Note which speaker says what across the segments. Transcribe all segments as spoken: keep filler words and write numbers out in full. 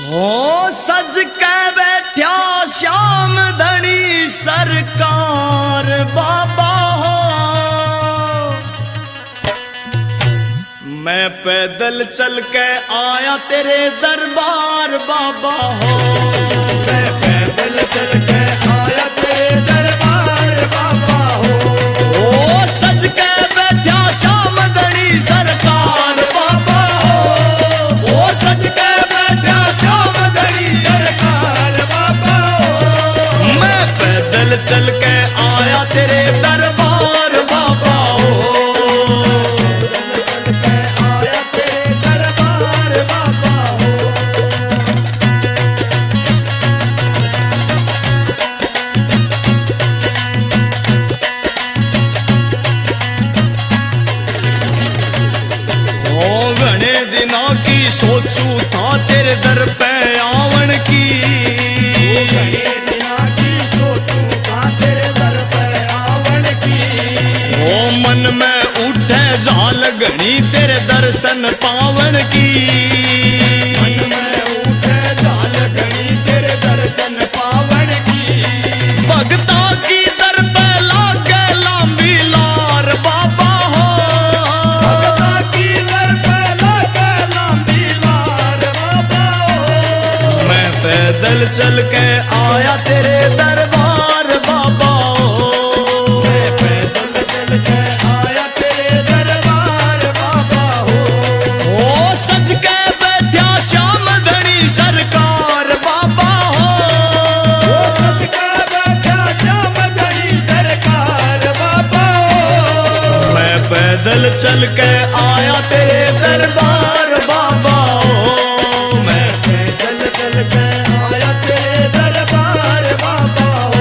Speaker 1: हो सज के बैठा श्याम धनी सरकार बाबा हो। मैं पैदल चल के आया तेरे दरबार बाबा हो।
Speaker 2: मैं पैदल चल के आया तेरे दरबार बाबा हो।
Speaker 1: ओ सज के बैठा श्याम धनी सरकार बाबा हो। ओ सज के बैठा श्याम धनी सरकार बाबा हो। मैं पैदल चल के आया तेरे दरबार बाबा हो। सोचू था तेरे दर पे आवन की।
Speaker 2: घणे दिना की सोचू था तेरे दर पे आवन की।
Speaker 1: ओ मन में उठे जाल घनी तेरे दर्शन पावन की।
Speaker 2: मन में उठे जाल घनी तेरे दर्शन पावन की।
Speaker 1: भगता की दर पे लागे लांबी लार बाबा हो।
Speaker 2: भगता की दर पे लागे लांबी लार बाबा हो।
Speaker 1: मैं पैदल चल के आया तेरे दरबार बाबा हो।
Speaker 2: मैं पैदल चल के आया तेरे दरबार बाबा हो।
Speaker 1: ओ सज के बैठा श्याम धनी सरकार बाबा हो।
Speaker 2: ओ सज के बैठा श्याम धनी सरकार बाबा हो।
Speaker 1: मैं पैदल चल के आया तेरे दरबार बाबा हो। मैं
Speaker 2: पैदल चल के आया तेरे दरबार बाबा हो।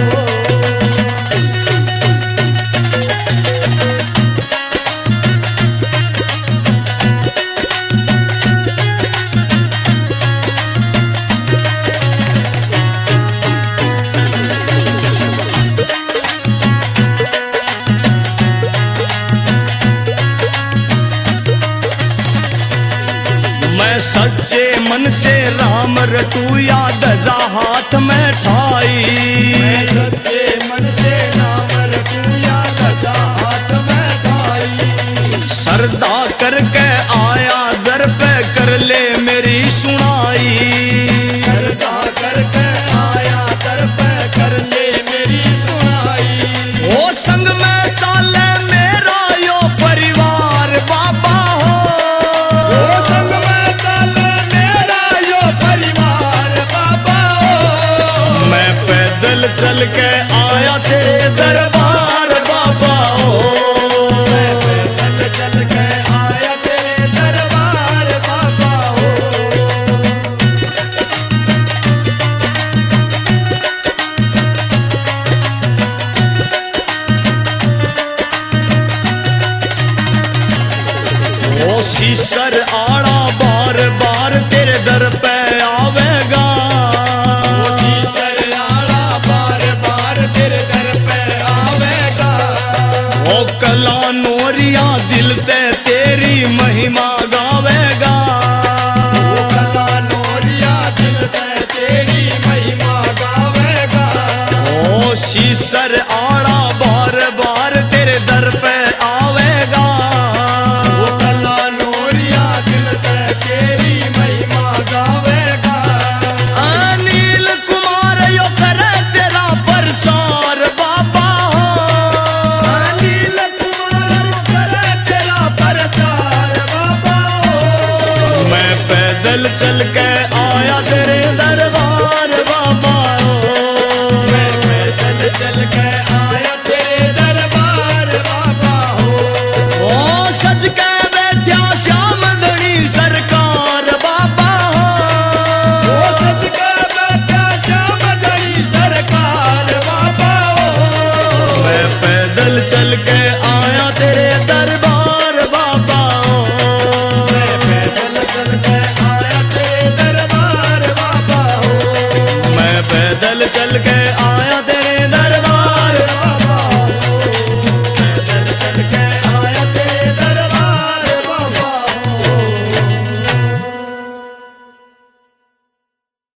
Speaker 1: मैं सच्चे मन से राम रटूया ध्वजा हाथ में ठाई।
Speaker 2: मैं सच्चे मन से नाम रखूया ध्वजा हाथ में ठाई।
Speaker 1: सरदा करके आया दर पे कर ले मेरी सुनाई।
Speaker 2: सरदा करके आया दर पे कर ले मेरी सुनाई।
Speaker 1: ओ संग में चाले मेरा यो परिवार बाबा हो।
Speaker 2: ओ संग में चले मेरा यो परिवार बाबा हो।
Speaker 1: मैं पैदल चल के आया तेरे दरबार बाबा हो।
Speaker 2: मैं पैदल चल के आया तेरे दरबार बाबा हो।
Speaker 1: ओ शीसर आड़ा बार बार तेरे दर पे आवेगा।
Speaker 2: उसी सरयाड़ा बार बार तेरे दर पे आवेगा।
Speaker 1: ओ कला नोरिया दिल ते तेरी महिमा गावेगा।
Speaker 2: वो कला नोरिया दिल में तेरी महिमा गावेगा।
Speaker 1: ओ शीसर आड़ा बार बार तेरे दर पे आवेगा।
Speaker 2: वो कला नोरिया दिल में तेरी महिमा गावेगा।
Speaker 1: अनिल कुमार यो करे तेरा प्रचार बाबा हो।
Speaker 2: अनिल कुमार करे तेरा प्रचार बाबा हो।
Speaker 1: मैं पैदल चल के आया तेरे दरबार बाबा हो।
Speaker 2: मैं पैदल चल के आया तेरे दरबार बाबा हो।
Speaker 1: ओ सज के बैठा श्याम धनी सरकार बाबा हो।
Speaker 2: ओ सच का बैठा श्याम धनी सरकार बाबा हो।
Speaker 1: मैं पैदल चल के